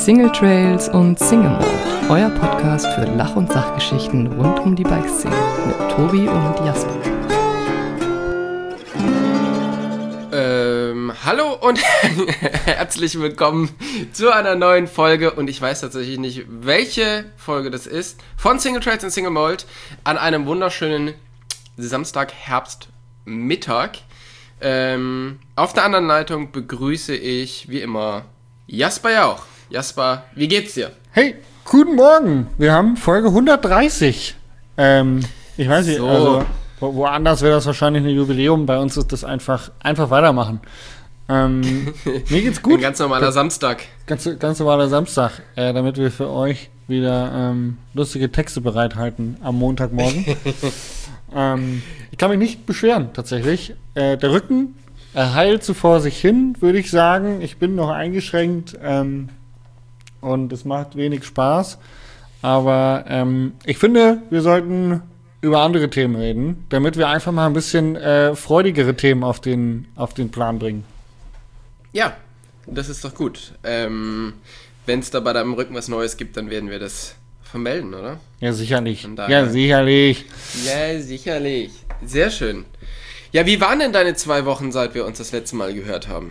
Single Trails und Single Mode, euer Podcast für Lach- und Sachgeschichten rund um die Bikeszene mit Tobi und Jasper. Hallo und herzlich willkommen zu einer neuen Folge, und ich weiß tatsächlich nicht, welche Folge das ist, von Single Trails und Single Mode an einem wunderschönen Samstag-Herbstmittag. Auf der anderen Leitung begrüße ich wie immer Jasper Jauch. Jasper, wie geht's dir? Hey, guten Morgen. Wir haben Folge 130. Ich weiß nicht, So. also woanders wäre das wahrscheinlich ein Jubiläum. Bei uns ist das einfach weitermachen. Mir geht's gut. Ein ganz normaler Samstag. Ganz normaler Samstag, damit wir für euch wieder lustige Texte bereithalten am Montagmorgen. Ich kann mich nicht beschweren, tatsächlich. Der Rücken heilt so vor sich hin, würde ich sagen. Ich bin noch eingeschränkt und es macht wenig Spaß. Aber ich finde, wir sollten über andere Themen reden, damit wir einfach mal ein bisschen freudigere Themen auf den Plan bringen. Ja, das ist doch gut. Wenn es da bei deinem Rücken was Neues gibt, dann werden wir das vermelden, oder? Ja, sicherlich. Von daher- Ja, sicherlich. Ja, sicherlich. Sehr schön. Ja, wie waren denn deine 2 Wochen, seit wir uns das letzte Mal gehört haben?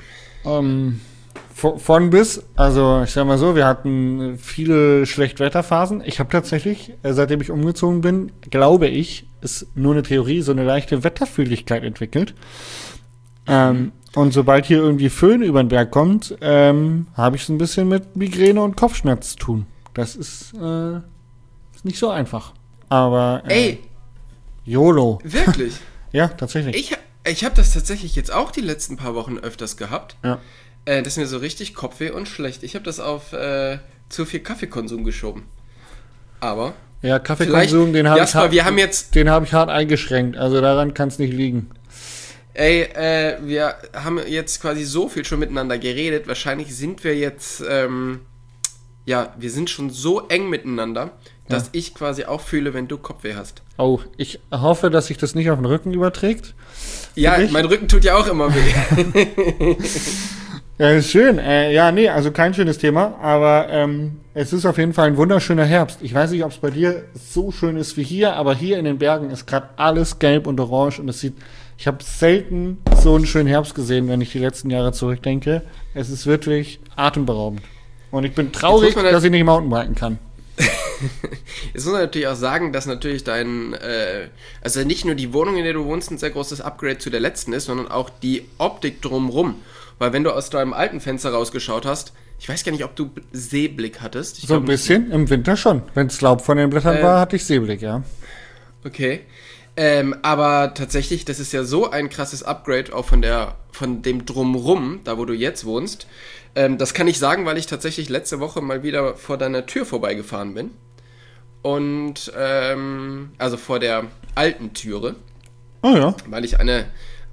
Von bis, also ich sag mal so, wir hatten viele Schlechtwetterphasen. Ich habe tatsächlich, seitdem ich umgezogen bin, glaube ich, ist nur eine Theorie, so eine leichte Wetterfühligkeit entwickelt. Und sobald hier irgendwie Föhn über den Berg kommt, habe ich es ein bisschen mit Migräne und Kopfschmerz zu tun. Das ist nicht so einfach. Aber Ey, YOLO. wirklich? Ja, tatsächlich. Ich habe das tatsächlich jetzt auch die letzten paar Wochen öfters gehabt. Ja. Das ist mir so richtig Kopfweh und schlecht. Ich habe das auf zu viel Kaffeekonsum geschoben. Aber Ja, Kaffeekonsum, den habe ich, Jasper, wir haben jetzt... den hab ich hart eingeschränkt. Also daran kann es nicht liegen. Ey, wir haben jetzt quasi so viel schon miteinander geredet. Wahrscheinlich sind wir jetzt... wir sind schon so eng miteinander, dass ich quasi auch fühle, wenn du Kopfweh hast. Oh, ich hoffe, dass sich das nicht auf den Rücken überträgt. Ja, dich? mein Rücken tut ja auch immer weh. Ja, ist schön. Also kein schönes Thema, aber es ist auf jeden Fall ein wunderschöner Herbst. Ich weiß nicht, ob es bei dir so schön ist wie hier, aber hier in den Bergen ist gerade alles gelb und orange und ich habe selten so einen schönen Herbst gesehen, wenn ich die letzten Jahre zurückdenke. Es ist wirklich atemberaubend. Und ich bin traurig, dass ich nicht Mountainbiken kann. Jetzt muss man natürlich auch sagen, dass natürlich also nicht nur die Wohnung, in der du wohnst, ein sehr großes Upgrade zu der letzten ist, sondern auch die Optik drumrum. Weil wenn du aus deinem alten Fenster rausgeschaut hast, ich weiß gar nicht, ob du Seeblick hattest. So ein bisschen, im Winter schon. Wenn es Laub von den Blättern war, hatte ich Seeblick, ja. Okay. Aber tatsächlich, das ist ja so ein krasses Upgrade auch von dem Drumrum, da wo du jetzt wohnst. Das kann ich sagen, weil ich tatsächlich letzte Woche mal wieder vor deiner Tür vorbeigefahren bin. Und, also vor der alten Türe. Oh ja. Weil ich einen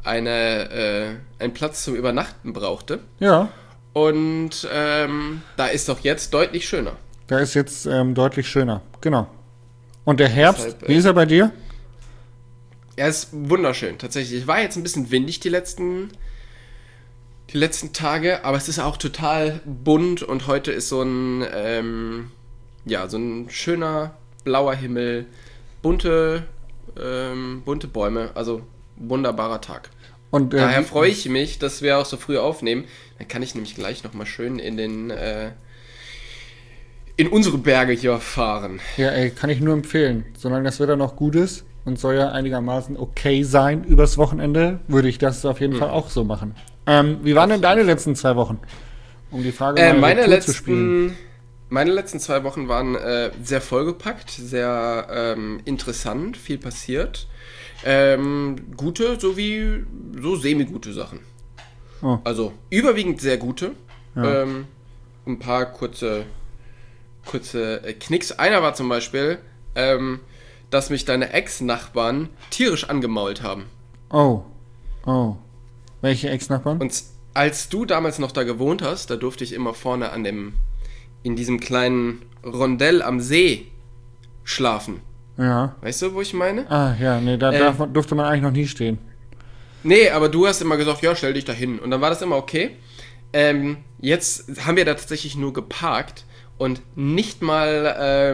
Platz zum Übernachten brauchte. Ja. Und da ist doch jetzt deutlich schöner. Da ist jetzt deutlich schöner. Genau. Und der Herbst, Deshalb, wie ist er bei dir? Ja, ist wunderschön, tatsächlich. Es war jetzt ein bisschen windig die letzten Tage, aber es ist auch total bunt, und heute ist so ein schöner blauer Himmel, bunte Bäume, also wunderbarer Tag. Und Daher freue ich mich, dass wir auch so früh aufnehmen. Dann kann ich nämlich gleich nochmal schön in unsere Berge hier fahren. ja, kann ich nur empfehlen. Solange das Wetter noch gut ist und soll ja einigermaßen okay sein übers Wochenende, würde ich das auf jeden Fall auch so machen. Wie waren denn deine letzten 2 Wochen? Um die Frage mal meine zu spielen. Meine letzten 2 Wochen waren sehr vollgepackt, sehr interessant, viel passiert. Gute sowie so semi-gute Sachen. Oh. Also überwiegend sehr gute. Ja. Ein paar kurze Knicks. Einer war zum Beispiel, dass mich deine Ex-Nachbarn tierisch angemault haben. Oh. Welche Ex-Nachbarn? Und als du damals noch da gewohnt hast, da durfte ich immer vorne in diesem kleinen Rondell am See schlafen. Ja. Weißt du, wo ich meine? Ah, ja, nee, da durfte man eigentlich noch nie stehen. Nee, aber du hast immer gesagt, ja, stell dich da hin. Und dann war das immer okay. Jetzt haben wir da tatsächlich nur geparkt, und nicht mal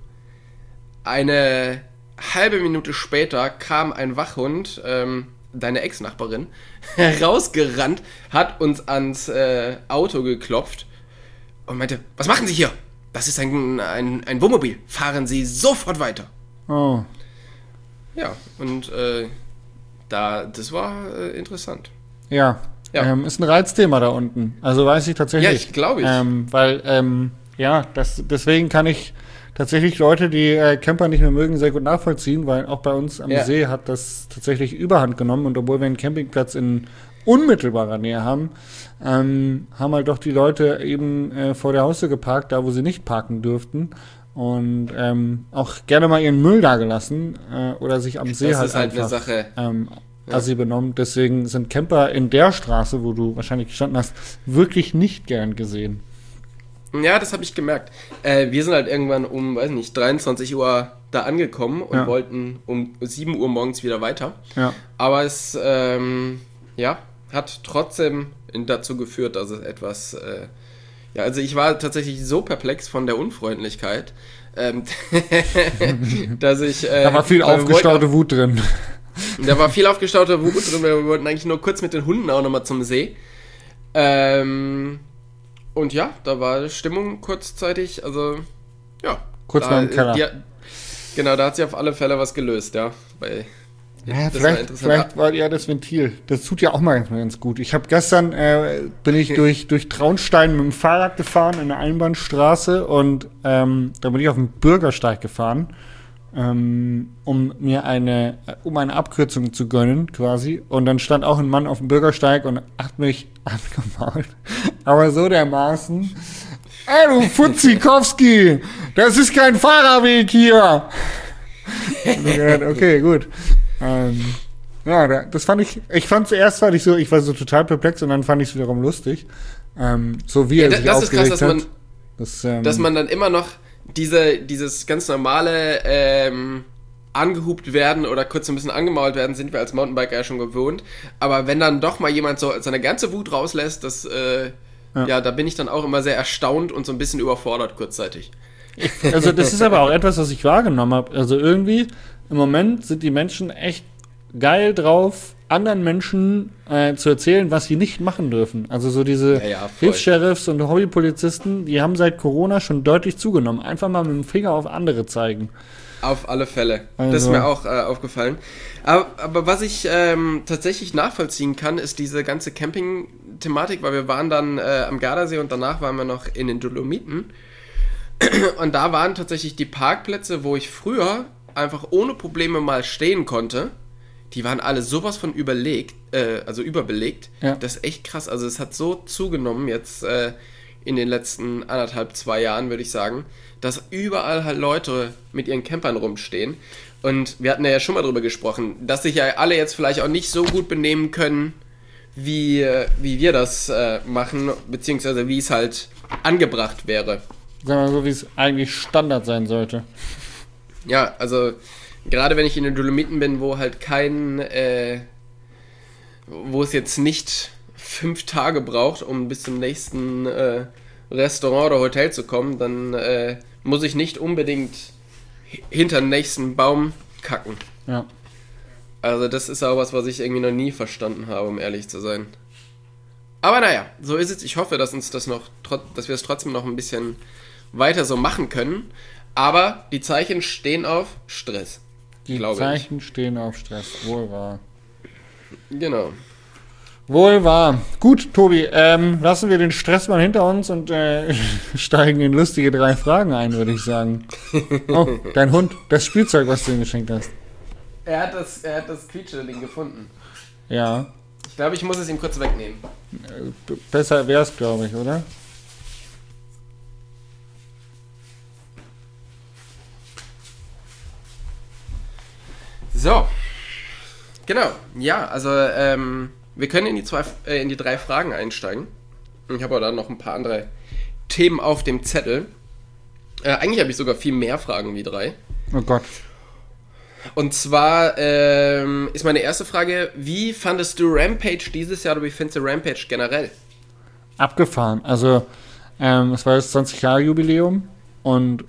eine halbe Minute später kam ein Wachhund, deine Ex-Nachbarin, rausgerannt, hat uns ans Auto geklopft und meinte, was machen Sie hier? Das ist ein Wohnmobil. Fahren Sie sofort weiter. Oh. Ja, und das war interessant. Ja, Ja. Ist ein Reizthema da unten. Also weiß ich tatsächlich. Ja, ich glaube. Weil, deswegen kann ich tatsächlich Leute, die Camper nicht mehr mögen, sehr gut nachvollziehen, weil auch bei uns am See hat das tatsächlich Überhand genommen. Und obwohl wir einen Campingplatz in unmittelbarer Nähe haben halt doch die Leute eben vor der Haustür geparkt, da wo sie nicht parken dürften. Und auch gerne mal ihren Müll da gelassen oder sich am See das halt ist halt einfach eine Sache. assi benommen. Deswegen sind Camper in der Straße, wo du wahrscheinlich gestanden hast, wirklich nicht gern gesehen. Ja, das habe ich gemerkt. Wir sind halt irgendwann um, 23 Uhr da angekommen und wollten um 7 Uhr morgens wieder weiter. Ja. Aber es, hat trotzdem dazu geführt, dass es etwas, also ich war tatsächlich so perplex von der Unfreundlichkeit, dass ich... da war viel aufgestaute Wut drin. Da war viel aufgestaute Wut drin, wir wollten eigentlich nur kurz mit den Hunden auch nochmal zum See. Und ja, da war Stimmung kurzzeitig, also ja. Kurz mal im Keller. Genau, da hat sich auf alle Fälle was gelöst, ja. Ja, vielleicht war ja das Ventil. Das tut ja auch mal ganz gut. Ich habe gestern, bin ich durch Traunstein mit dem Fahrrad gefahren in der Einbahnstraße und da bin ich auf dem Bürgersteig gefahren, um mir eine Abkürzung zu gönnen, quasi. Und dann stand auch ein Mann auf dem Bürgersteig und hat mich angemault. Aber so dermaßen. Ey, du Futzikowski! Das ist kein Fahrerweg hier! Okay, gut. Das fand ich war so total perplex und dann fand ich es wiederum lustig. So wie er sich das ist krass, hat. Dass man dann immer noch dieses ganz normale angehupt werden oder kurz ein bisschen angemault werden, sind wir als Mountainbiker ja schon gewohnt. Aber wenn dann doch mal jemand so seine ganze Wut rauslässt, da bin ich dann auch immer sehr erstaunt und so ein bisschen überfordert kurzzeitig. Also das ist aber auch etwas, was ich wahrgenommen habe. Also irgendwie im Moment sind die Menschen echt geil drauf, anderen Menschen zu erzählen, was sie nicht machen dürfen. Also so diese Hilfs-Sheriffs und Hobbypolizisten, die haben seit Corona schon deutlich zugenommen. Einfach mal mit dem Finger auf andere zeigen. Auf alle Fälle. Also. Das ist mir auch aufgefallen. Aber was ich tatsächlich nachvollziehen kann, ist diese ganze Camping-Thematik, weil wir waren dann am Gardasee und danach waren wir noch in den Dolomiten. Und da waren tatsächlich die Parkplätze, wo ich früher einfach ohne Probleme mal stehen konnte, die waren alle sowas von überbelegt. Ja. Das ist echt krass. Also es hat so zugenommen jetzt in den letzten 1,5-2 Jahren, würde ich sagen, dass überall halt Leute mit ihren Campern rumstehen. Und wir hatten ja schon mal drüber gesprochen, dass sich ja alle jetzt vielleicht auch nicht so gut benehmen können, wie wir das machen, beziehungsweise wie es halt angebracht wäre. Sagen wir so, wie es eigentlich Standard sein sollte. Ja, also gerade wenn ich in den Dolomiten bin, wo halt wo es jetzt nicht 5 Tage braucht, um bis zum nächsten Restaurant oder Hotel zu kommen, dann muss ich nicht unbedingt hinter den nächsten Baum kacken. Ja. Also das ist auch was ich irgendwie noch nie verstanden habe, um ehrlich zu sein. Aber naja, so ist es. Ich hoffe, dass wir es trotzdem noch ein bisschen weiter so machen können. Aber die Zeichen stehen auf Stress. Die Zeichen stehen auf Stress, wohl wahr. Genau. Wohl wahr. Gut, Tobi, lassen wir den Stress mal hinter uns und steigen in lustige 3 Fragen ein, würde ich sagen. Oh, dein Hund, das Spielzeug, was du ihm geschenkt hast. Er hat das Quietscheding gefunden. Ja. Ich glaube, ich muss es ihm kurz wegnehmen. Besser wär's, glaube ich, oder? So. Genau. Ja, also wir können in die 3 Fragen einsteigen. Ich habe aber dann noch ein paar andere Themen auf dem Zettel. Eigentlich habe ich sogar viel mehr Fragen wie 3. Oh Gott. Und zwar ist meine erste Frage, wie fandest du Rampage dieses Jahr oder wie findest du Rampage generell? Abgefahren. Also Es war das 20-Jahre-Jubiläum und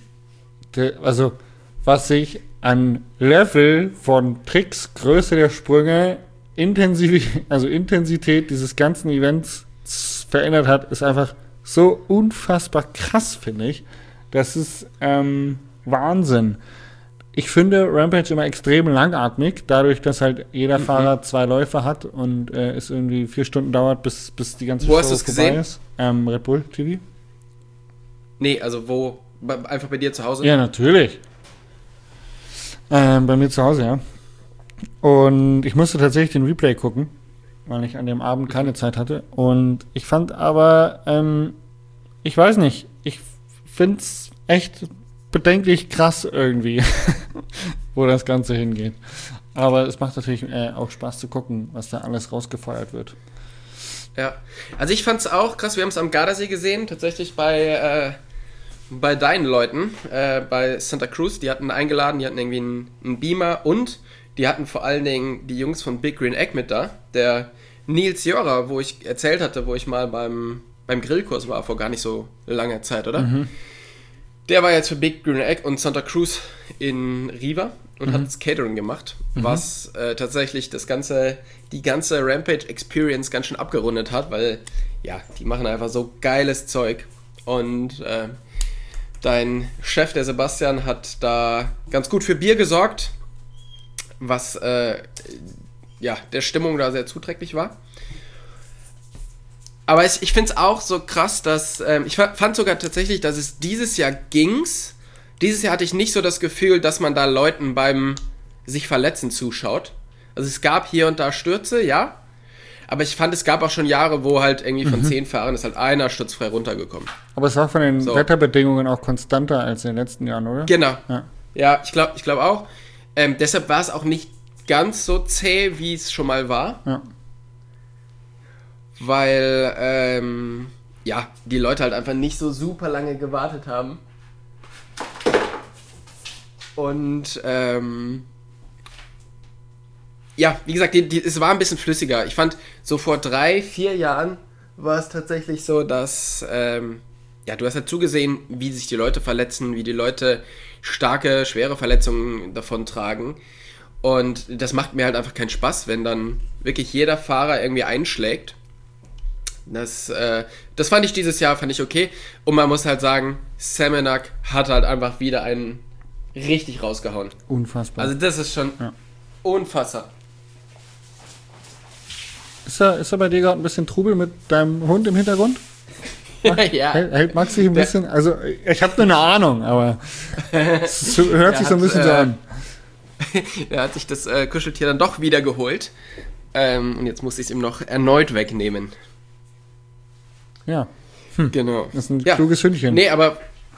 was sich an Level von Tricks, Größe der Sprünge, Intensität dieses ganzen Events verändert hat, ist einfach so unfassbar krass, finde ich. Das ist Wahnsinn. Ich finde Rampage immer extrem langatmig, dadurch, dass halt jeder Fahrer 2 Läufe hat und es irgendwie 4 Stunden dauert, bis die ganze Show vorbei gesehen? ist. Red Bull TV? Nee, also wo? Einfach bei dir zu Hause? Ja, natürlich. Bei mir zu Hause, ja. Und ich musste tatsächlich den Replay gucken, weil ich an dem Abend keine Zeit hatte. Und ich fand aber, ich weiß nicht, ich finde es echt bedenklich krass irgendwie, wo das Ganze hingeht. Aber es macht natürlich auch Spaß zu gucken, was da alles rausgefeuert wird. Ja, also ich fand's auch krass, wir haben es am Gardasee gesehen, tatsächlich bei deinen Leuten, bei Santa Cruz, die hatten eingeladen, die hatten irgendwie einen Beamer und die hatten vor allen Dingen die Jungs von Big Green Egg mit da, der Nils Jörrer, wo ich erzählt hatte, wo ich mal beim Grillkurs war, vor gar nicht so langer Zeit, oder? Mhm. Der war jetzt für Big Green Egg und Santa Cruz in Riva und hat das Catering gemacht, was tatsächlich die ganze Rampage Experience ganz schön abgerundet hat, weil, ja, die machen einfach so geiles Zeug und dein Chef, der Sebastian, hat da ganz gut für Bier gesorgt, was der Stimmung da sehr zuträglich war. Aber ich finde es auch so krass, dass ich fand sogar tatsächlich, dass es dieses Jahr ging's. Dieses Jahr hatte ich nicht so das Gefühl, dass man da Leuten beim sich verletzen zuschaut. Also es gab hier und da Stürze, ja. Aber ich fand, es gab auch schon Jahre, wo halt irgendwie von 10 Fahrern ist halt einer sturzfrei runtergekommen. Aber es war von den Wetterbedingungen auch konstanter als in den letzten Jahren, oder? Genau. Ja, ich glaube auch. Deshalb war es auch nicht ganz so zäh, wie es schon mal war. Ja. Weil, die Leute halt einfach nicht so super lange gewartet haben. Und, wie gesagt, es war ein bisschen flüssiger. Ich fand, so vor 3-4 Jahren war es tatsächlich so, dass, du hast halt zugesehen, wie sich die Leute verletzen, wie die Leute starke, schwere Verletzungen davon tragen. Und das macht mir halt einfach keinen Spaß, wenn dann wirklich jeder Fahrer irgendwie einschlägt. Das fand ich dieses Jahr, okay. Und man muss halt sagen, Semenak hat halt einfach wieder einen richtig rausgehauen. Unfassbar. Also das ist schon unfassbar. Ist er bei dir gerade ein bisschen Trubel mit deinem Hund im Hintergrund? Ja. Hält Max sich ein bisschen, also ich habe nur eine Ahnung, aber es hört sich so ein bisschen so an. Er hat sich das Kuscheltier dann doch wieder geholt. Und jetzt muss ich es ihm noch erneut wegnehmen. Ja. Genau. Das ist ein kluges Hündchen. Nee, aber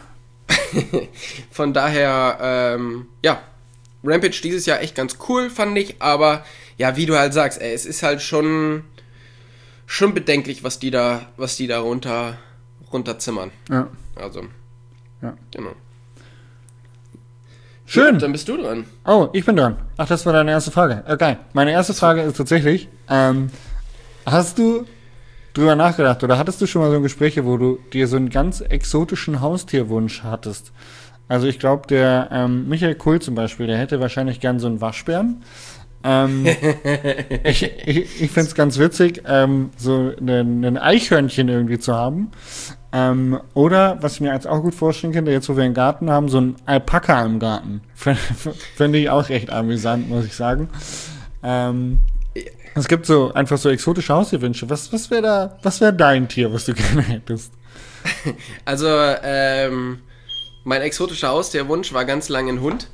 von daher, Rampage dieses Jahr echt ganz cool, fand ich, aber ja, wie du halt sagst, es ist halt schon bedenklich, was die da runterzimmern. Ja. Also. Ja. Genau. Schön. Gut, dann bist du dran. Oh, ich bin dran. Ach, das war deine erste Frage. Okay. Meine erste Frage ist tatsächlich, hast du drüber nachgedacht oder hattest du schon mal so ein Gespräch, wo du dir so einen ganz exotischen Haustierwunsch hattest? Also ich glaube, der Michael Kuhl zum Beispiel, der hätte wahrscheinlich gern so einen Waschbären. Ich finde es ganz witzig, so ein Eichhörnchen irgendwie zu haben. Oder, was ich mir jetzt auch gut vorstellen könnte, jetzt wo wir einen Garten haben, so ein Alpaka im Garten. Finde ich auch recht amüsant, muss ich sagen. Es gibt so einfach so exotische Haustierwünsche. Was wäre dein Tier, was du gerne hättest? Also, mein exotischer Haustierwunsch war ganz lange ein Hund.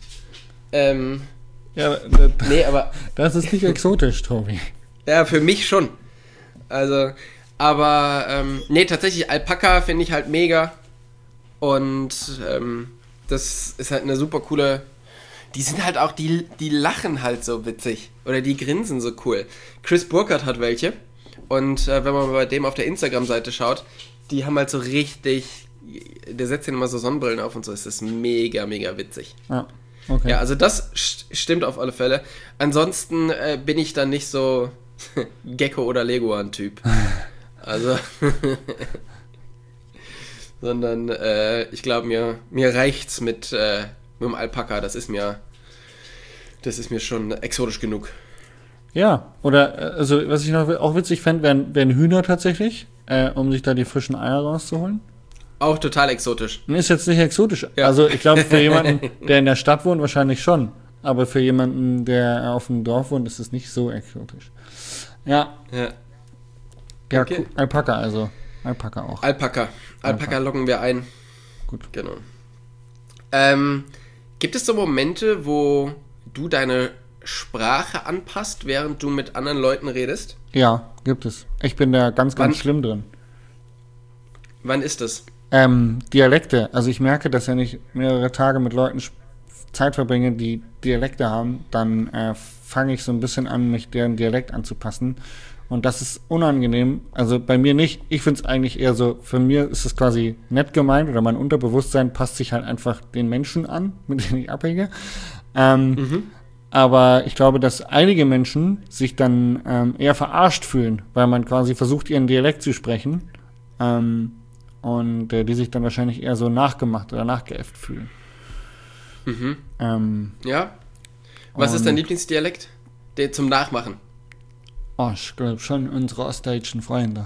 Nee, aber das ist nicht exotisch, Tobi. Ja, für mich schon. Also, aber tatsächlich Alpaka finde ich halt mega. Und das ist halt eine super coole. Die sind halt auch, die lachen halt so witzig. Oder die grinsen so cool. Chris Burkhardt hat welche. Und wenn man bei dem auf der Instagram-Seite schaut, die haben halt so richtig. Der setzt ihnen immer so Sonnenbrillen auf und so. Es ist mega, mega witzig. Ja. Okay. Ja, also das stimmt auf alle Fälle. Ansonsten bin ich dann nicht so Gecko- oder Leguan-Typ. Also sondern ich glaube, mir reicht's mit dem Alpaka. Das ist mir schon exotisch genug. Ja, oder, also, was ich noch auch witzig fände, wären Hühner tatsächlich, um sich da die frischen Eier rauszuholen. Auch total exotisch. Ist jetzt nicht exotisch. Ja. Also, ich glaube, für jemanden, der in der Stadt wohnt, wahrscheinlich schon. Aber für jemanden, der auf dem Dorf wohnt, ist es nicht so exotisch. Ja. Ja, Okay. Alpaka also. Alpaka auch. Alpaka locken wir ein. Gut. Genau. Gibt es so Momente, wo du deine Sprache anpasst, während du mit anderen Leuten redest? Ja, gibt es. Ich bin da ganz Wann? schlimm drin. Wann ist das? Dialekte. Also ich merke, dass wenn ich mehrere Tage mit Leuten Zeit verbringe, die Dialekte haben, dann fange ich so ein bisschen an, mich deren Dialekt anzupassen. Und das ist unangenehm. Also bei mir nicht. Ich finde es eigentlich eher so, für mir ist es quasi nett gemeint oder mein Unterbewusstsein passt sich halt einfach den Menschen an, mit denen ich abhänge. Aber ich glaube, dass einige Menschen sich dann eher verarscht fühlen, weil man quasi versucht, ihren Dialekt zu sprechen. Und die sich dann wahrscheinlich eher so nachgemacht oder nachgeäfft fühlen. Ja? Was ist dein Lieblingsdialekt? Der zum Nachmachen. Ich glaube schon unsere ostdeutschen Freunde.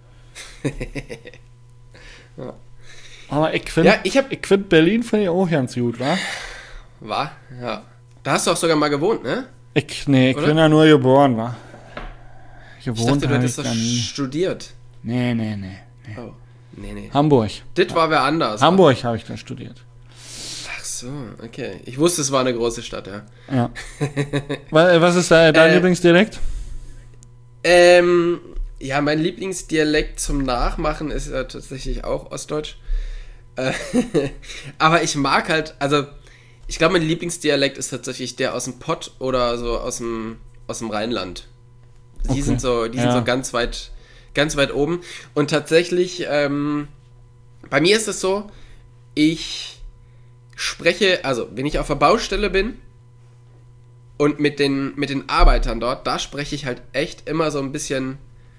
Ja. Aber ich finde Berlin finde ich auch ganz gut, wa? War? Ja. Da hast du auch sogar mal gewohnt, ne? Ich bin ja nur geboren, wa? Ich dachte, du hättest doch studiert. Nee. Oh, nee. Hamburg. Das war wer anders. Hamburg habe ich da studiert. Ach so, okay. Ich wusste, es war eine große Stadt, ja. Ja. Was ist dein Lieblingsdialekt? Ja, mein Lieblingsdialekt zum Nachmachen ist tatsächlich auch Ostdeutsch. Aber ich mag halt, also ich glaube, mein Lieblingsdialekt ist tatsächlich der aus dem Pott oder so aus dem Rheinland. Die sind so ganz weit oben. Und tatsächlich, bei mir ist es so, ich spreche, also wenn ich auf der Baustelle bin und mit den Arbeitern dort, da spreche ich halt echt immer so ein bisschen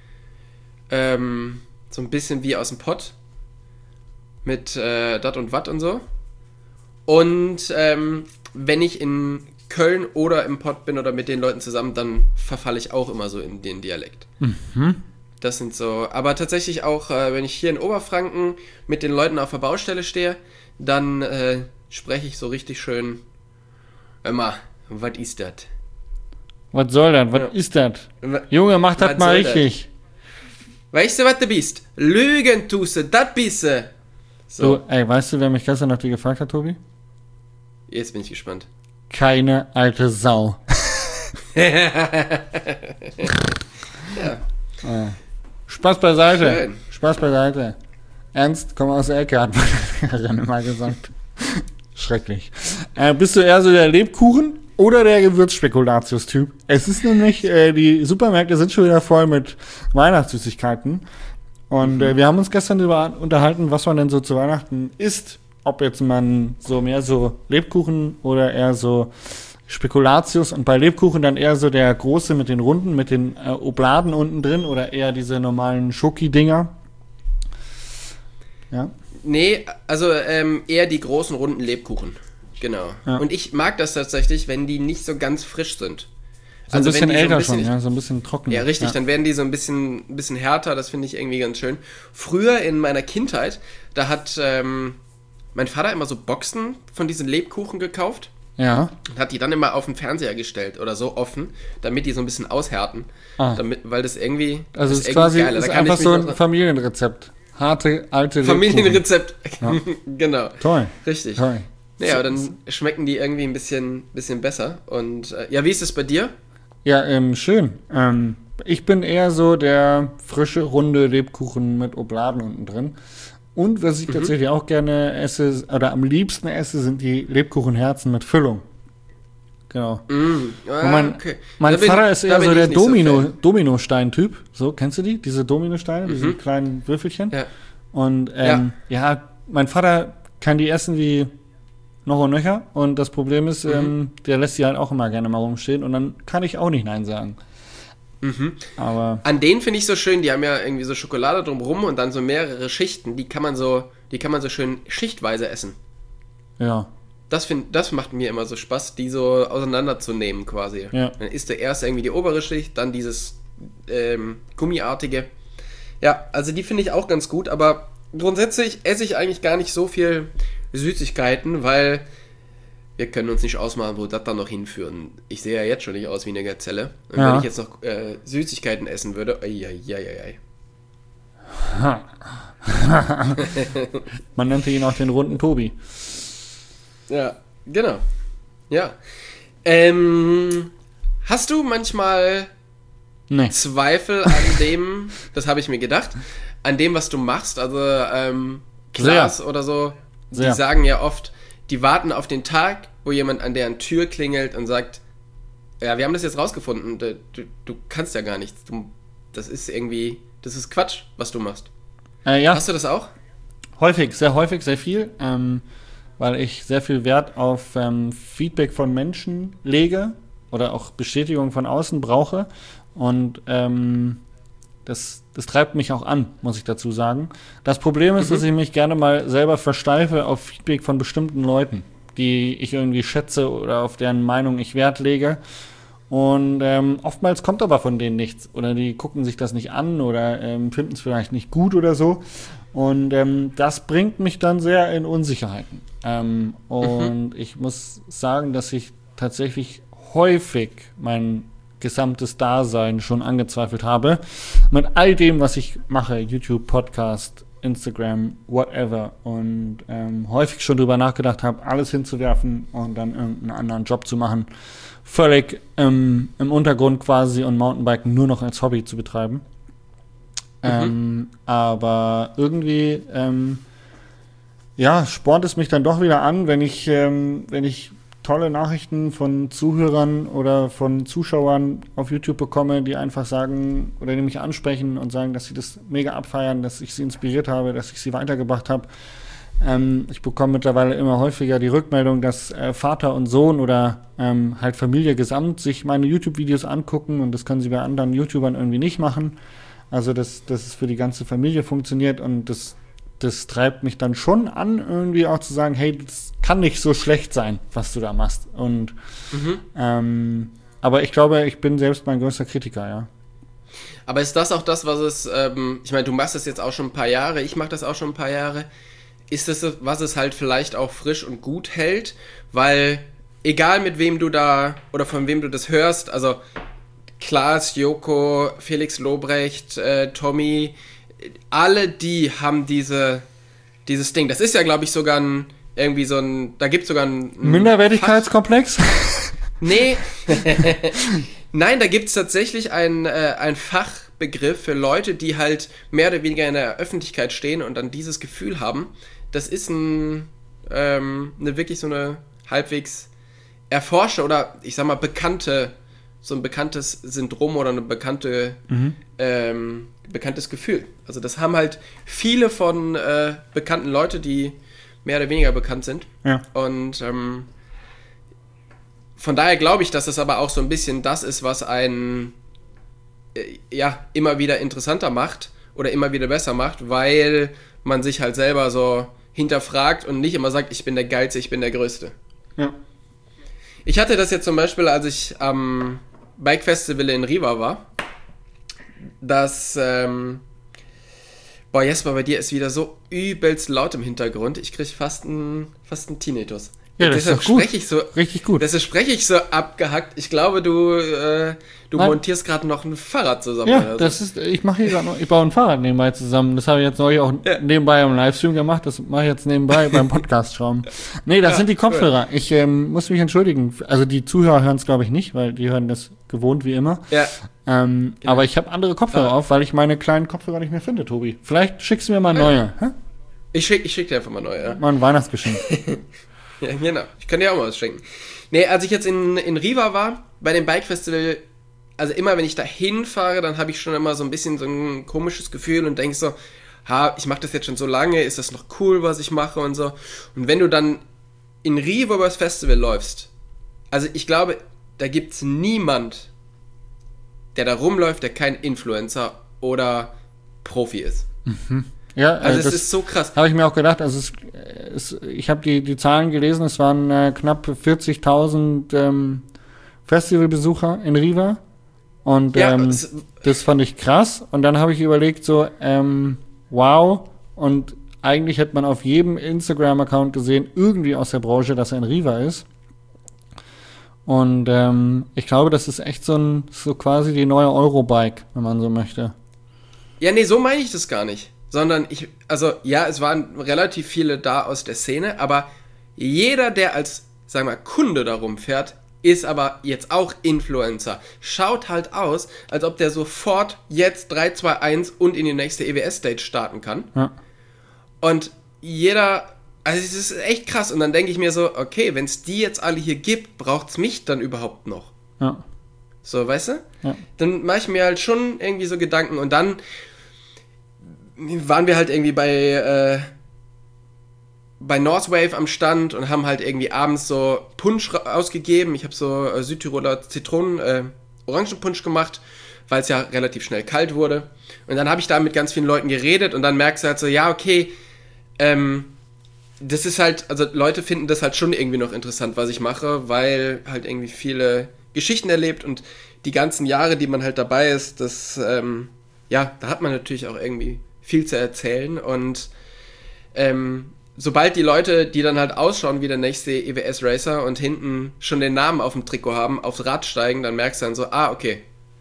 wie aus dem Pott mit dat und wat und so. Und wenn ich in Köln oder im Pott bin oder mit den Leuten zusammen, dann verfalle ich auch immer so in den Dialekt. Das sind so, aber tatsächlich auch, wenn ich hier in Oberfranken mit den Leuten auf der Baustelle stehe, dann spreche ich so richtig schön immer, was ist das? Was soll das? Was ist das? Junge, mach das mal richtig. Weißt du, was du bist? Lügen tust du, das bist du. So. Du, weißt du, wer mich gestern nach dir gefragt hat, Tobi? Jetzt bin ich gespannt. Keine alte Sau. Ja. Spaß beiseite. Schön. Spaß beiseite. Ernst, komm aus der Ecke, hat meine Lehrerin immer gesagt. Schrecklich. Bist du eher so der Lebkuchen oder der Gewürzspekulatius-Typ? Es ist nämlich, die Supermärkte sind schon wieder voll mit Weihnachtssüßigkeiten. Und wir haben uns gestern darüber unterhalten, was man denn so zu Weihnachten isst. Ob jetzt man so mehr so Lebkuchen oder eher so Spekulatius und bei Lebkuchen dann eher so der große mit den runden, mit den Obladen unten drin oder eher diese normalen Schoki-Dinger. Ja. Nee, also eher die großen runden Lebkuchen. Genau. Ja. Und ich mag das tatsächlich, wenn die nicht so ganz frisch sind. So ein Also bisschen wenn die älter so ein bisschen, schon, ja, so ein bisschen trocken. Ja, richtig, dann werden die so ein bisschen härter, das finde ich irgendwie ganz schön. Früher in meiner Kindheit, da hat mein Vater immer so Boxen von diesen Lebkuchen gekauft Ja. und hat die dann immer auf den Fernseher gestellt oder so offen, damit die so ein bisschen aushärten. Weil das irgendwie. Also das es ist quasi geil. ist Da kann einfach ich mich so noch ein Familienrezept. Harte, alte Familienrezept. Ja. Genau. Toll. Richtig. Toll. Ja, aber dann schmecken die irgendwie ein bisschen besser. Und ja, wie ist es bei dir? Ja, schön. Ich bin eher so der frische, runde Lebkuchen mit Obladen unten drin. Und was ich tatsächlich auch gerne esse, oder am liebsten esse, sind die Lebkuchenherzen mit Füllung. Genau. Und mein Vater ist eher so der Dominostein-Typ. So, kennst du die? Diese Dominosteine, diese kleinen Würfelchen. Ja. Und ja, mein Vater kann die essen wie noch und nöcher. Und das Problem ist, der lässt die halt auch immer gerne mal rumstehen. Und dann kann ich auch nicht Nein sagen. Aber An denen finde ich so schön, die haben ja irgendwie so Schokolade drumrum und dann so mehrere Schichten, die kann man so schön schichtweise essen. ja, Das macht mir immer so Spaß, die so auseinanderzunehmen quasi. Ja. Dann isst du erst irgendwie die obere Schicht, dann dieses Gummiartige. Ja, also die finde ich auch ganz gut, aber grundsätzlich esse ich eigentlich gar nicht so viel Süßigkeiten, weil wir können uns nicht ausmalen, wo das dann noch hinführen. Ich sehe ja jetzt schon nicht aus wie eine Gazelle. Und Ja. wenn ich jetzt noch Süßigkeiten essen würde, ei. man nannte ihn auch den runden Tobi. Ja, genau. Ja. Hast du manchmal Nee. Zweifel an dem, das habe ich mir gedacht, an dem, was du machst? Also Klaas oder so, Sehr. die sagen ja oft, die warten auf den Tag, wo jemand an deren Tür klingelt und sagt, ja, wir haben das jetzt rausgefunden, du kannst ja gar nichts. Das ist Quatsch, was du machst. Ja, Hast du das auch? häufig, sehr viel, weil ich sehr viel Wert auf Feedback von Menschen lege oder auch Bestätigung von außen brauche. Und das treibt mich auch an, muss ich dazu sagen. Das Problem ist, dass ich mich gerne mal selber versteife auf Feedback von bestimmten Leuten, die ich irgendwie schätze oder auf deren Meinung ich Wert lege. Und oftmals kommt aber von denen nichts. Oder die gucken sich das nicht an oder finden es vielleicht nicht gut oder so. Und das bringt mich dann sehr in Unsicherheiten. Und ich muss sagen, dass ich tatsächlich häufig mein gesamtes Dasein schon angezweifelt habe. Mit all dem, was ich mache, YouTube, Podcast, Instagram, whatever. Und häufig schon drüber nachgedacht habe, alles hinzuwerfen und dann irgendeinen anderen Job zu machen. Völlig im Untergrund quasi und Mountainbiken nur noch als Hobby zu betreiben. Aber irgendwie spornt es mich dann doch wieder an, wenn ich tolle Nachrichten von Zuhörern oder von Zuschauern auf YouTube bekomme, die einfach sagen oder die mich ansprechen und sagen, dass sie das mega abfeiern, dass ich sie inspiriert habe, dass ich sie weitergebracht habe. Ich bekomme mittlerweile immer häufiger die Rückmeldung, dass Vater und Sohn oder halt Familie gesamt sich meine YouTube-Videos angucken und das können sie bei anderen YouTubern irgendwie nicht machen. Also, dass es für die ganze Familie funktioniert und das treibt mich dann schon an, irgendwie auch zu sagen, hey, das kann nicht so schlecht sein, was du da machst. Und aber ich glaube, ich bin selbst mein größter Kritiker, ja. Aber ist das auch das, was es, ich meine, du machst das jetzt auch schon ein paar Jahre, ich mache das auch schon ein paar Jahre, ist das, was es halt vielleicht auch frisch und gut hält? Weil, egal mit wem du da, oder von wem du das hörst, also Klaas, Joko, Felix Lobrecht, Tommy, alle die haben dieses Ding. Das ist ja, glaube ich, sogar da gibt es sogar einen Minderwertigkeitskomplex? Nee. Nein, da gibt es tatsächlich einen Fachbegriff für Leute, die halt mehr oder weniger in der Öffentlichkeit stehen und dann dieses Gefühl haben. Das ist wirklich so eine halbwegs erforschte oder ich sag mal so ein bekanntes Syndrom oder eine bekanntes Gefühl. Also das haben halt viele von bekannten Leute, die mehr oder weniger bekannt sind. Ja. Und von daher glaube ich, dass das aber auch so ein bisschen das ist, was einen immer wieder interessanter macht oder immer wieder besser macht, weil man sich halt selber so hinterfragt und nicht immer sagt, ich bin der Geilste, ich bin der Größte. Ja. Ich hatte das jetzt zum Beispiel, als ich am Bike Festival in Riva war, dass, Jesper, bei dir ist wieder so übelst laut im Hintergrund, ich krieg fast einen Tinnitus. Ja, das ist doch gut. Richtig gut. Deshalb spreche ich so abgehackt. Ich glaube, du montierst gerade noch ein Fahrrad zusammen. Ja, oder so. ich mache hier gerade noch, ich baue ein Fahrrad nebenbei zusammen. Das habe ich jetzt neulich auch nebenbei im Livestream gemacht. Das mache ich jetzt nebenbei beim Podcast-Schauen. Nee, das sind die Kopfhörer. Cool. Ich muss mich entschuldigen. Also die Zuhörer hören es, glaube ich, nicht, weil die hören das gewohnt wie immer. Ja. Genau. Aber ich habe andere Kopfhörer auf, weil ich meine kleinen Kopfhörer nicht mehr finde, Tobi. Vielleicht schickst du mir mal neue. Hä? Ich schick dir einfach mal neue. Ja. Mal ein Weihnachtsgeschenk. Ja, genau. Ich kann dir auch mal was schenken. Nee, als ich jetzt in Riva war, bei dem Bike Festival, also immer wenn ich da hinfahre, dann habe ich schon immer so ein bisschen so ein komisches Gefühl und denke so, ich mache das jetzt schon so lange, ist das noch cool, was ich mache und so. Und wenn du dann in Riva über das Festival läufst, also ich glaube, da gibt's niemand, der da rumläuft, der kein Influencer oder Profi ist. Ja, also es ist so krass. Habe ich mir auch gedacht. Also ich habe die Zahlen gelesen, es waren knapp 40.000 Festivalbesucher in Riva. Und Ja, das fand ich krass. Und dann habe ich überlegt, so, wow. Und eigentlich hätte man auf jedem Instagram-Account gesehen, irgendwie aus der Branche, dass er in Riva ist. Und ich glaube, das ist echt so quasi die neue Eurobike, wenn man so möchte. Ja, nee, so meine ich das gar nicht. Sondern es waren relativ viele da aus der Szene, aber jeder, der als, sagen wir mal, Kunde da rumfährt, ist aber jetzt auch Influencer. Schaut halt aus, als ob der sofort jetzt 3, 2, 1 und in die nächste EWS-Stage starten kann. Ja. Und also es ist echt krass. Und dann denke ich mir so, okay, wenn es die jetzt alle hier gibt, braucht es mich dann überhaupt noch? Ja. So, weißt du? Ja. Dann mache ich mir halt schon irgendwie so Gedanken. Und dann waren wir halt irgendwie bei Northwave am Stand und haben halt irgendwie abends so Punsch ausgegeben. Ich habe so Südtiroler Orangenpunsch gemacht, weil es ja relativ schnell kalt wurde. Und dann habe ich da mit ganz vielen Leuten geredet und dann merkst du halt so, ja, okay, das ist halt, also Leute finden das halt schon irgendwie noch interessant, was ich mache, weil halt irgendwie viele Geschichten erlebt und die ganzen Jahre, die man halt dabei ist, das, da hat man natürlich auch irgendwie viel zu erzählen und sobald die Leute, die dann halt ausschauen wie der nächste EWS-Racer und hinten schon den Namen auf dem Trikot haben, aufs Rad steigen, dann merkst du dann so, okay,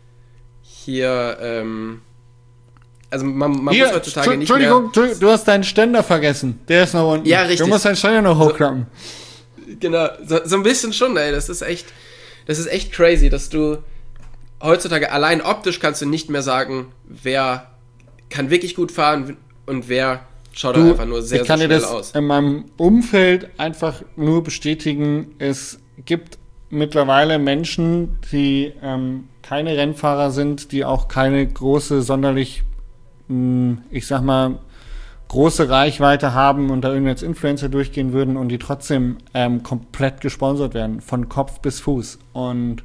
hier, also man muss heutzutage nicht mehr... Entschuldigung, du hast deinen Ständer vergessen. Der ist noch unten. Ja, richtig. Du musst deinen Ständer noch hochklappen. Genau, so ein bisschen schon, ey. Das ist echt crazy, dass du heutzutage allein optisch kannst du nicht mehr sagen, wer kann wirklich gut fahren und wer schaut einfach nur sehr, sehr schnell aus. Ich kann dir das in meinem Umfeld einfach nur bestätigen, es gibt mittlerweile Menschen, die keine Rennfahrer sind, die auch keine große, sonderlich, ich sag mal, große Reichweite haben und da irgendwie als Influencer durchgehen würden und die trotzdem komplett gesponsert werden, von Kopf bis Fuß. Und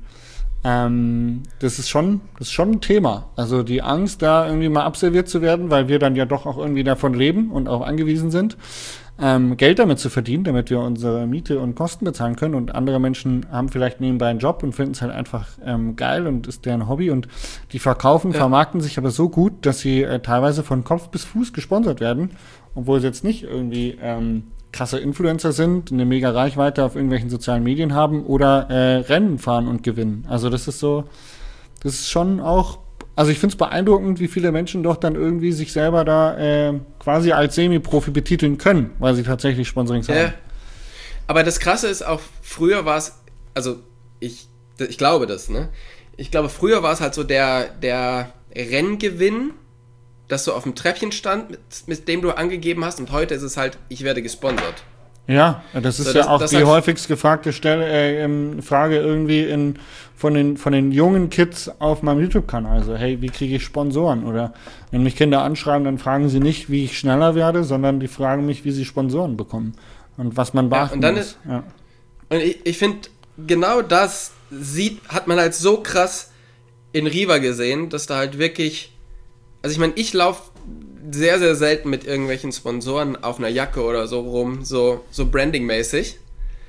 das ist schon ein Thema. Also die Angst, da irgendwie mal abserviert zu werden, weil wir dann ja doch auch irgendwie davon leben und auch angewiesen sind, Geld damit zu verdienen, damit wir unsere Miete und Kosten bezahlen können. Und andere Menschen haben vielleicht nebenbei einen Job und finden es halt einfach geil und ist deren Hobby. Und die vermarkten sich aber so gut, dass sie teilweise von Kopf bis Fuß gesponsert werden, obwohl sie jetzt nicht irgendwie krasse Influencer sind, eine mega Reichweite auf irgendwelchen sozialen Medien haben oder Rennen fahren und gewinnen. Also das ist schon auch, also ich finde es beeindruckend, wie viele Menschen doch dann irgendwie sich selber da quasi als Semi-Profi betiteln können, weil sie tatsächlich Sponsorings haben. Aber das Krasse ist auch, früher war es, also ich glaube das, ne? Ich glaube, früher war es halt so der Renngewinn, dass du auf dem Treppchen stand, mit dem du angegeben hast, und heute ist es halt, ich werde gesponsert. Ja, das ist auch die häufigst gefragte Frage irgendwie von den jungen Kids auf meinem YouTube-Kanal. Also, hey, wie kriege ich Sponsoren? Oder wenn mich Kinder anschreiben, dann fragen sie nicht, wie ich schneller werde, sondern die fragen mich, wie sie Sponsoren bekommen und was man beachten muss. Und ich finde, genau das hat man halt so krass in Riva gesehen, dass da halt wirklich, also ich meine, ich laufe sehr, sehr selten mit irgendwelchen Sponsoren auf einer Jacke oder so rum, so Branding-mäßig.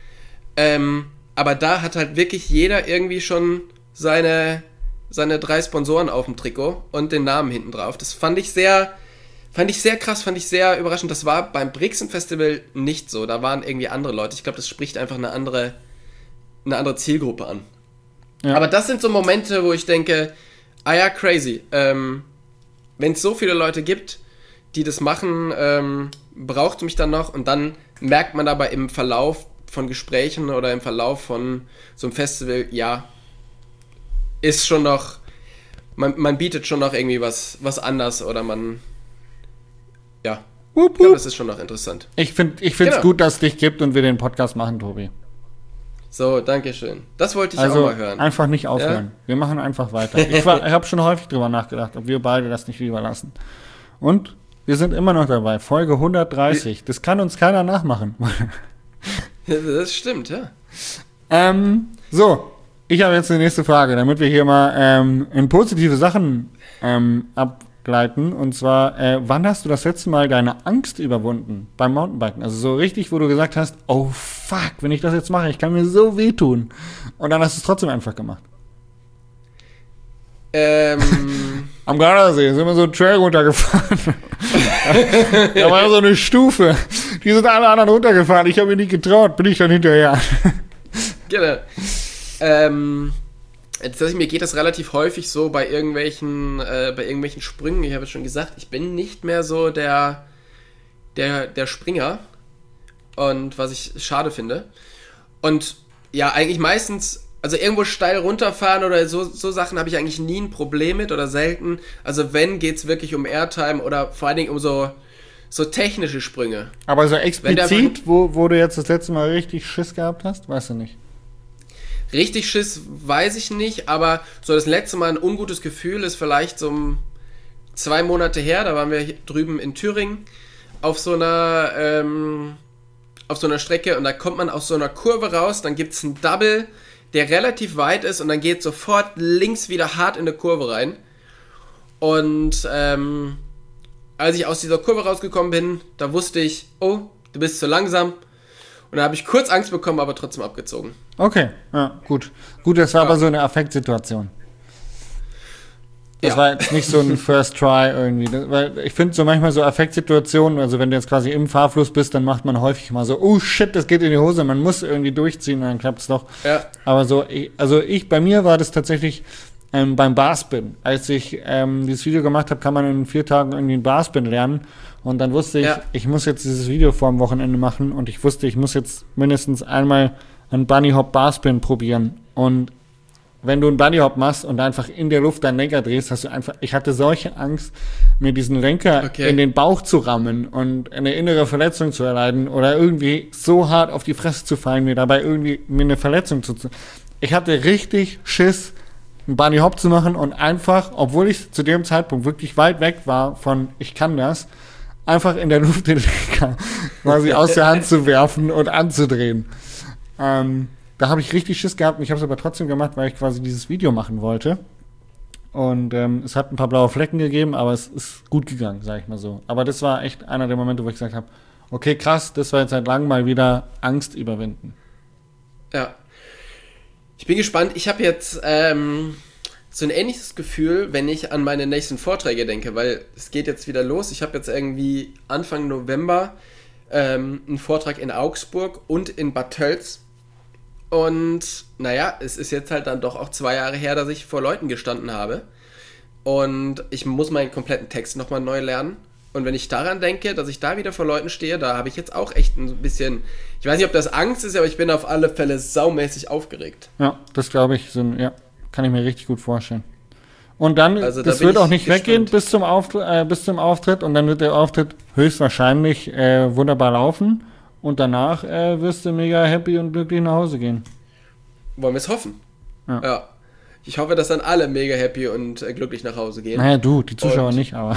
Aber da hat halt wirklich jeder irgendwie schon seine 3 Sponsoren auf dem Trikot und den Namen hinten drauf. Das fand ich sehr krass, fand ich sehr überraschend. Das war beim Brixen Festival nicht so. Da waren irgendwie andere Leute. Ich glaube, das spricht einfach eine andere Zielgruppe an. Ja. Aber das sind so Momente, wo ich denke, ja, crazy. Wenn es so viele Leute gibt, die das machen, braucht mich dann noch, und dann merkt man aber im Verlauf von Gesprächen oder im Verlauf von so einem Festival, ja, ist schon noch, man bietet schon noch irgendwie was anders, oder man, ja, ich glaube, das ist schon noch interessant. Ich finde es gut, dass es dich gibt und wir den Podcast machen, Tobi. So, danke schön. Das wollte ich auch mal hören. Einfach nicht aufhören. Ja? Wir machen einfach weiter. Ich habe schon häufig drüber nachgedacht, ob wir beide das nicht lieber lassen. Und wir sind immer noch dabei. Folge 130. Das kann uns keiner nachmachen. Das stimmt, ja. So, ich habe jetzt die nächste Frage, damit wir hier mal in positive Sachen abgleiten. Und zwar, wann hast du das letzte Mal deine Angst überwunden beim Mountainbiken? Also so richtig, wo du gesagt hast, oh fuck, wenn ich das jetzt mache, ich kann mir so wehtun. Und dann hast du es trotzdem einfach gemacht. Am Gardasee sind wir so einen Trail runtergefahren. Da war so eine Stufe. Die sind alle anderen runtergefahren. Ich habe mir nicht getraut, bin ich dann hinterher. Genau. Mir geht das relativ häufig so bei irgendwelchen Sprüngen. Ich habe es schon gesagt, ich bin nicht mehr so der Springer. Und was ich schade finde. Und ja, eigentlich meistens, also irgendwo steil runterfahren oder so Sachen habe ich eigentlich nie ein Problem mit oder selten. Also wenn, geht's wirklich um Airtime oder vor allen Dingen um so technische Sprünge. Aber so explizit, wo du jetzt das letzte Mal richtig Schiss gehabt hast, weißt du nicht. Richtig Schiss weiß ich nicht, aber so das letzte Mal ein ungutes Gefühl ist vielleicht so 2 Monate her, da waren wir hier drüben in Thüringen auf so einer Strecke und da kommt man aus so einer Kurve raus, dann gibt es einen Double, der relativ weit ist und dann geht sofort links wieder hart in eine Kurve rein. Und als ich aus dieser Kurve rausgekommen bin, da wusste ich, oh, du bist zu langsam. Und da habe ich kurz Angst bekommen, aber trotzdem abgezogen. Okay, ja, gut. Gut, das war aber so eine Affektsituation. Das war jetzt nicht so ein First Try irgendwie. Weil ich finde so manchmal so Affektsituationen, also wenn du jetzt quasi im Fahrfluss bist, dann macht man häufig mal so, oh shit, das geht in die Hose, man muss irgendwie durchziehen und dann klappt es doch. Ja. Aber so, bei mir war das tatsächlich beim Barspin. Als ich dieses Video gemacht habe, kann man in 4 Tagen irgendwie einen Barspin lernen. Und dann wusste ich, ich muss jetzt dieses Video vor dem Wochenende machen und ich wusste, ich muss jetzt mindestens einmal einen Bunny Hop Barspin probieren. Und wenn du einen Bunny Hop machst und einfach in der Luft deinen Lenker drehst, ich hatte solche Angst, mir diesen Lenker in den Bauch zu rammen und eine innere Verletzung zu erleiden oder irgendwie so hart auf die Fresse zu fallen, mir dabei irgendwie eine Verletzung Ich hatte richtig Schiss, einen Bunny Hop zu machen und einfach, obwohl ich zu dem Zeitpunkt wirklich weit weg war von ich kann das, einfach in der Luft den Lenker quasi aus der Hand zu werfen und anzudrehen. Da habe ich richtig Schiss gehabt und ich habe es aber trotzdem gemacht, weil ich quasi dieses Video machen wollte. Und es hat ein paar blaue Flecken gegeben, aber es ist gut gegangen, sage ich mal so. Aber das war echt einer der Momente, wo ich gesagt habe, okay, krass, das war jetzt seit langem mal wieder Angst überwinden. Ja. Ich bin gespannt. Ich habe jetzt so ein ähnliches Gefühl, wenn ich an meine nächsten Vorträge denke, weil es geht jetzt wieder los. Ich habe jetzt irgendwie Anfang November einen Vortrag in Augsburg und in Bad Tölz. Und naja, es ist jetzt halt dann doch auch 2 Jahre her, dass ich vor Leuten gestanden habe. Und ich muss meinen kompletten Text nochmal neu lernen. Und wenn ich daran denke, dass ich da wieder vor Leuten stehe, da habe ich jetzt auch echt ein bisschen, ich weiß nicht, ob das Angst ist, aber ich bin auf alle Fälle saumäßig aufgeregt. Ja, das glaube ich, kann ich mir richtig gut vorstellen. Und dann, also, das wird auch nicht weggehen bis zum Auftritt und dann wird der Auftritt höchstwahrscheinlich wunderbar laufen und danach wirst du mega happy und glücklich nach Hause gehen. Wollen wir es hoffen? Ja. Ich hoffe, dass dann alle mega happy und glücklich nach Hause gehen. Naja, die Zuschauer nicht, aber...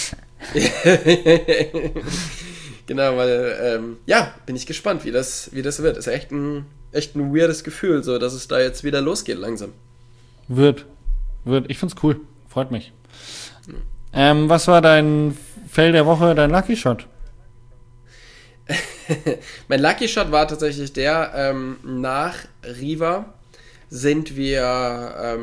Genau, weil, bin ich gespannt, wie das wird. Ist echt ein weirdes Gefühl, so, dass es da jetzt wieder losgeht langsam. Wird. Ich find's cool. Freut mich. Was war dein Fail der Woche, dein Lucky Shot? Mein Lucky Shot war tatsächlich der, nach Riva sind wir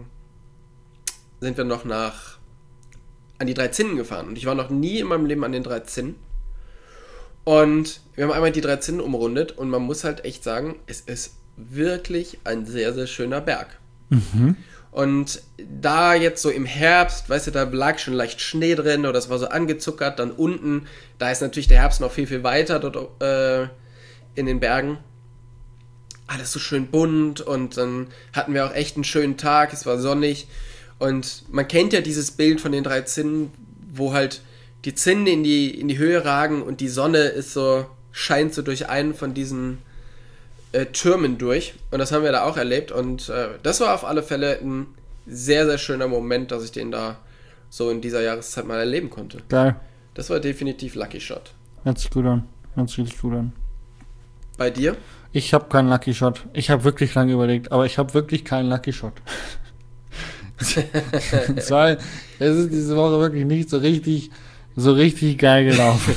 noch an die 3 Zinnen gefahren. Und ich war noch nie in meinem Leben an den 3 Zinnen. Und wir haben einmal die 3 Zinnen umrundet und man muss halt echt sagen, es ist wirklich ein sehr, sehr schöner Berg. Mhm. Und da jetzt so im Herbst, weißt du, da lag schon leicht Schnee drin oder es war so angezuckert, dann unten, da ist natürlich der Herbst noch viel, viel weiter dort in den Bergen. Alles so schön bunt und dann hatten wir auch echt einen schönen Tag, es war sonnig und man kennt ja dieses Bild von den 3 Zinnen, wo halt die Zinnen in die Höhe ragen und die Sonne scheint so durch einen von diesen Türmen durch und das haben wir da auch erlebt und das war auf alle Fälle ein sehr, sehr schöner Moment, dass ich den da so in dieser Jahreszeit mal erleben konnte. Geil. Das war definitiv Lucky Shot. Hört sich gut an. Hört sich richtig gut an. Bei dir? Ich habe keinen Lucky Shot. Ich habe wirklich lange überlegt, aber ich habe wirklich keinen Lucky Shot. Es ist diese Woche wirklich nicht so richtig geil gelaufen.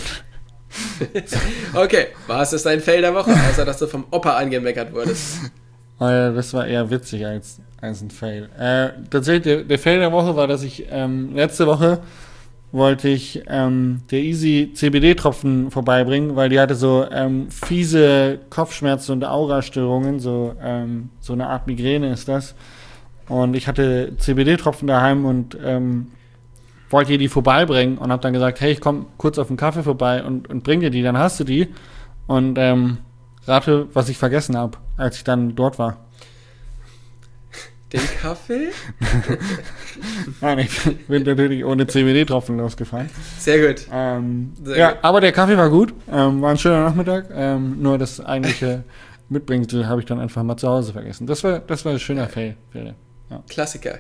Okay, was ist dein Fail der Woche, außer dass du vom Opa angemeckert wurdest? Das war eher witzig als ein Fail. Tatsächlich, der Fail der Woche war, dass ich letzte Woche wollte ich der Easy CBD-Tropfen vorbeibringen, weil die hatte so fiese Kopfschmerzen und Aurastörungen, so eine Art Migräne ist das. Und ich hatte CBD-Tropfen daheim und wollte ihr die vorbeibringen und habe dann gesagt, hey, ich komme kurz auf den Kaffee vorbei und bring dir die, dann hast du die. Und rate, was ich vergessen habe, als ich dann dort war. Den Kaffee? Nein, ich bin natürlich ohne CBD-Tropfen losgefahren. Sehr gut. Sehr gut. Aber der Kaffee war gut, war ein schöner Nachmittag, nur das eigentliche Mitbringsel habe ich dann einfach mal zu Hause vergessen. Das war ein schöner Fail. Ja. Klassiker.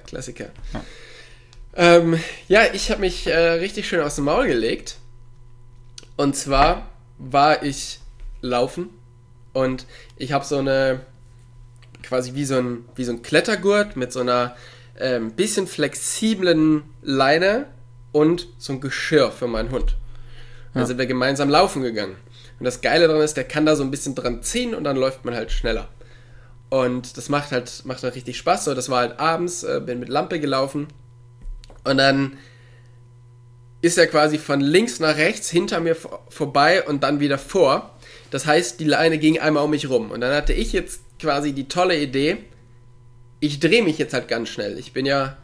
Ja, ich habe mich richtig schön aus dem Maul gelegt. Und zwar war ich laufen und ich habe so eine, quasi wie so ein Klettergurt mit so einer bisschen flexiblen Leine und so ein Geschirr für meinen Hund. Dann sind wir gemeinsam laufen gegangen. Und das Geile daran ist, der kann da so ein bisschen dran ziehen und dann läuft man halt schneller. Und das macht halt richtig Spaß. So, das war halt abends, bin mit Lampe gelaufen. Und dann ist er quasi von links nach rechts hinter mir vorbei und dann wieder vor. Das heißt, die Leine ging einmal um mich rum. Und dann hatte ich jetzt quasi die tolle Idee, ich drehe mich jetzt halt ganz schnell. Ich bin ja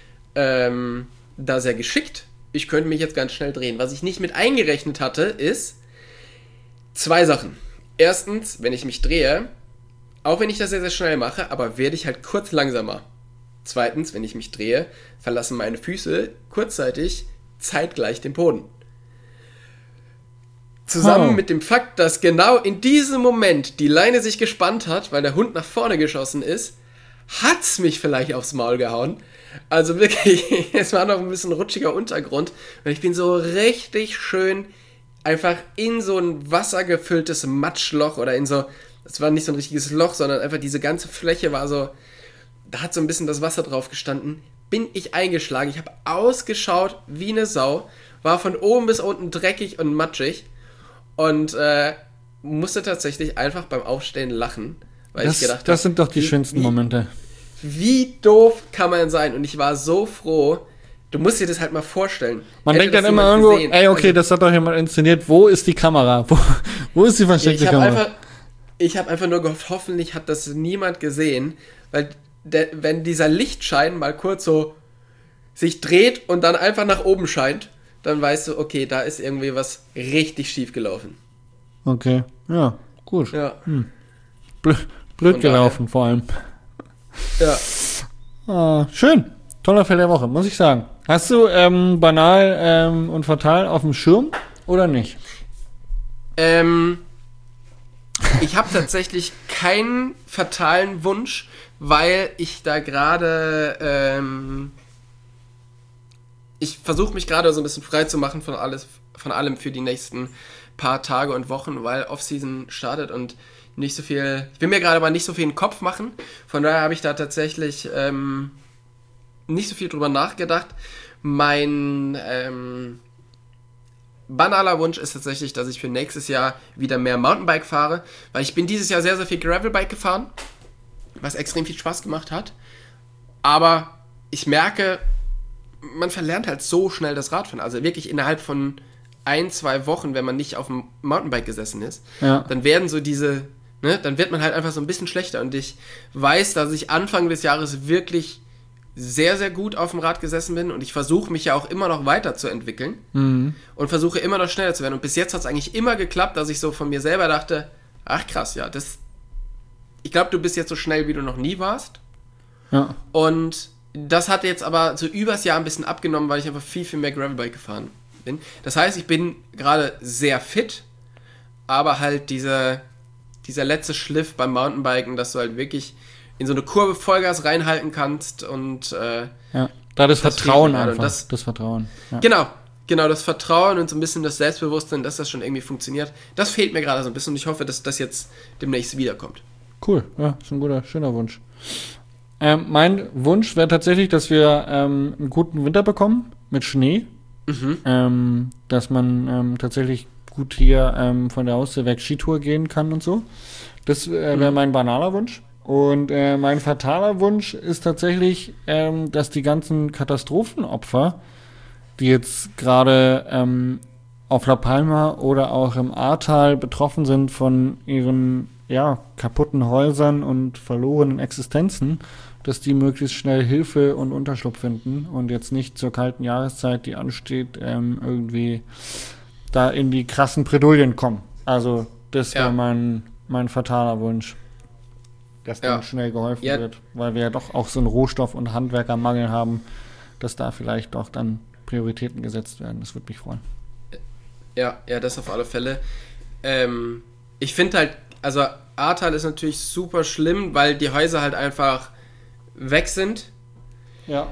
da sehr geschickt. Ich könnte mich jetzt ganz schnell drehen. Was ich nicht mit eingerechnet hatte, ist 2 Sachen. Erstens, wenn ich mich drehe, auch wenn ich das sehr, sehr schnell mache, aber werde ich halt kurz langsamer. Zweitens, wenn ich mich drehe, verlassen meine Füße kurzzeitig zeitgleich den Boden. Zusammen mit dem Fakt, dass genau in diesem Moment die Leine sich gespannt hat, weil der Hund nach vorne geschossen ist, hat's mich vielleicht aufs Maul gehauen. Also wirklich, es war noch ein bisschen rutschiger Untergrund und ich bin so richtig schön einfach in so ein wassergefülltes Matschloch oder in so, es war nicht so ein richtiges Loch, sondern einfach diese ganze Fläche war so, da hat so ein bisschen das Wasser drauf gestanden, bin ich eingeschlagen. Ich habe ausgeschaut wie eine Sau, war von oben bis unten dreckig und matschig und musste tatsächlich einfach beim Aufstehen lachen, weil ich gedacht habe, das sind doch die schönsten Momente. Wie doof kann man sein? Und ich war so froh, du musst dir das halt mal vorstellen. Man denkt dann immer irgendwo, ey, okay, das hat doch jemand inszeniert, wo ist die Kamera? Wo ist die versteckte Kamera? Ich habe einfach nur gehofft, hoffentlich hat das niemand gesehen, weil wenn dieser Lichtschein mal kurz so sich dreht und dann einfach nach oben scheint, dann weißt du, okay, da ist irgendwie was richtig schief gelaufen. Okay, ja, gut. Ja. Blöd gelaufen vor allem. Ja. Schön. Toller Fall der Woche, muss ich sagen. Hast du banal und fatal auf dem Schirm oder nicht? Ich habe tatsächlich keinen fatalen Wunsch, weil ich da gerade ich versuche mich gerade so ein bisschen frei zu machen von allem für die nächsten paar Tage und Wochen, weil Off-Season startet und nicht so viel, ich will mir gerade mal nicht so viel in den Kopf machen, von daher habe ich da tatsächlich nicht so viel drüber nachgedacht. Mein banaler Wunsch ist tatsächlich, dass ich für nächstes Jahr wieder mehr Mountainbike fahre, weil ich bin dieses Jahr sehr, sehr viel Gravelbike gefahren, was extrem viel Spaß gemacht hat, aber ich merke, man verlernt halt so schnell das Radfahren, also wirklich innerhalb von 1-2 Wochen, wenn man nicht auf dem Mountainbike gesessen ist, dann werden so diese, dann wird man halt einfach so ein bisschen schlechter und ich weiß, dass ich Anfang des Jahres wirklich sehr, sehr gut auf dem Rad gesessen bin und ich versuche mich ja auch immer noch weiterzuentwickeln und versuche immer noch schneller zu werden und bis jetzt hat es eigentlich immer geklappt, dass ich so von mir selber dachte, ach krass, ja, ich glaube, du bist jetzt so schnell, wie du noch nie warst und das hat jetzt aber so übers Jahr ein bisschen abgenommen, weil ich einfach viel, viel mehr Gravelbike gefahren bin. Das heißt, ich bin gerade sehr fit, aber halt dieser letzte Schliff beim Mountainbiken, dass du halt wirklich in so eine Kurve Vollgas reinhalten kannst und da das Vertrauen einfach. Das Vertrauen. Ja. Genau. Genau, das Vertrauen und so ein bisschen das Selbstbewusstsein, dass das schon irgendwie funktioniert. Das fehlt mir gerade so ein bisschen und ich hoffe, dass das jetzt demnächst wiederkommt. Cool, ja, ist ein schöner Wunsch. Mein Wunsch wäre tatsächlich, dass wir einen guten Winter bekommen mit Schnee. Dass man tatsächlich gut hier von der Haustür weg Skitour gehen kann und so. Das wäre mein banaler Wunsch. Und mein fataler Wunsch ist tatsächlich, dass die ganzen Katastrophenopfer, die jetzt gerade auf La Palma oder auch im Ahrtal betroffen sind von ihren kaputten Häusern und verlorenen Existenzen, dass die möglichst schnell Hilfe und Unterschlupf finden und jetzt nicht zur kalten Jahreszeit, die ansteht, irgendwie da in die krassen Bredouillen kommen. Also das wäre mein fataler Wunsch, dass denen schnell geholfen wird, weil wir ja doch auch so einen Rohstoff- und Handwerkermangel haben, dass da vielleicht auch dann Prioritäten gesetzt werden. Das würde mich freuen. Ja, das auf alle Fälle. Ich finde halt, also Ahrtal ist natürlich super schlimm, weil die Häuser halt einfach weg sind. Ja.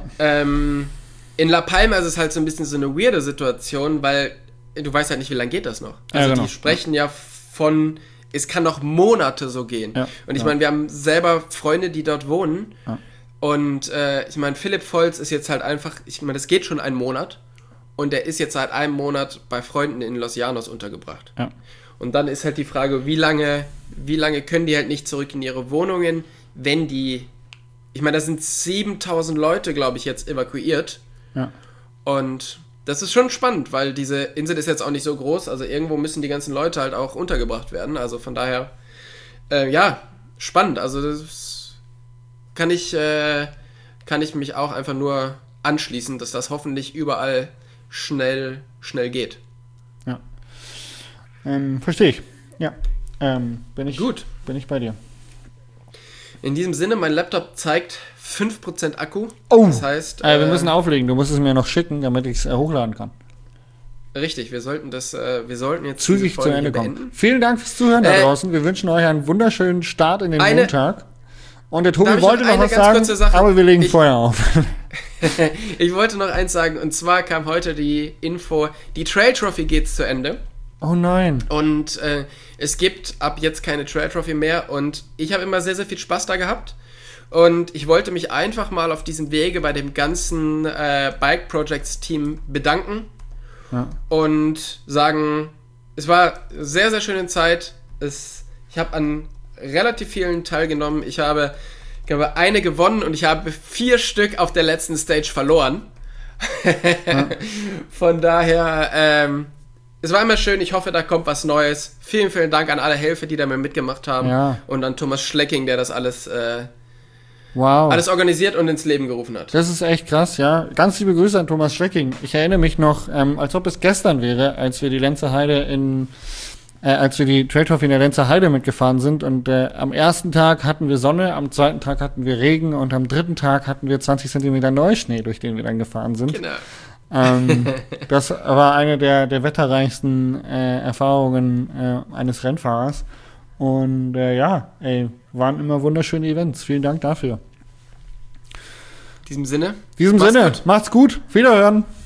In La Palma ist es halt so ein bisschen so eine weirde Situation, weil du weißt halt nicht, wie lange geht das noch. Also die sprechen ja von, es kann noch Monate so gehen. Ja. Und ich meine, wir haben selber Freunde, die dort wohnen. Ja. Und ich meine, Philipp Volz ist jetzt halt einfach, ich meine, das geht schon einen Monat. Und der ist jetzt seit einem Monat bei Freunden in Los Llanos untergebracht. Ja. Und dann ist halt die Frage, wie lange können die halt nicht zurück in ihre Wohnungen, wenn die, ich meine, da sind 7.000 Leute, glaube ich, jetzt evakuiert. Ja. Und das ist schon spannend, weil diese Insel ist jetzt auch nicht so groß, also irgendwo müssen die ganzen Leute halt auch untergebracht werden. Also von daher, spannend. Also das kann ich mich auch einfach nur anschließen, dass das hoffentlich überall schnell geht. Ja. Verstehe ich. Ja. Bin ich bei dir. In diesem Sinne, mein Laptop zeigt 5% Akku. Oh! Das heißt... wir müssen auflegen. Du musst es mir noch schicken, damit ich es hochladen kann. Richtig, wir sollten jetzt zügig zu Ende kommen. Vielen Dank fürs Zuhören da draußen. Wir wünschen euch einen wunderschönen Start in den Montag. Und der Tobi wollte noch was sagen, aber wir legen vorher auf. Ich wollte noch eins sagen, und zwar kam heute die Info, die Trail Trophy geht zu Ende. Oh nein. Und es gibt ab jetzt keine Trail Trophy mehr und ich habe immer sehr, sehr viel Spaß da gehabt. Und ich wollte mich einfach mal auf diesem Wege bei dem ganzen Bike Projects Team bedanken und sagen, es war eine sehr, sehr schöne Zeit. Ich habe an relativ vielen teilgenommen. Ich habe eine gewonnen und ich habe 4 Stück auf der letzten Stage verloren. Von daher, es war immer schön. Ich hoffe, da kommt was Neues. Vielen, vielen Dank an alle Helfer, die da mitgemacht haben. Ja. Und an Thomas Schlecking, der das alles organisiert und ins Leben gerufen hat. Das ist echt krass, ja. Ganz liebe Grüße an Thomas Schlecking. Ich erinnere mich noch, als ob es gestern wäre, als wir die Lenzer Heide als wir die Trail Trophy in der Lenzer Heide mitgefahren sind und am ersten Tag hatten wir Sonne, am zweiten Tag hatten wir Regen und am dritten Tag hatten wir 20 Zentimeter Neuschnee, durch den wir dann gefahren sind. Genau. Das war eine der wetterreichsten Erfahrungen eines Rennfahrers. Und waren immer wunderschöne Events. Vielen Dank dafür. In diesem Sinne. Macht's gut. Wiederhören.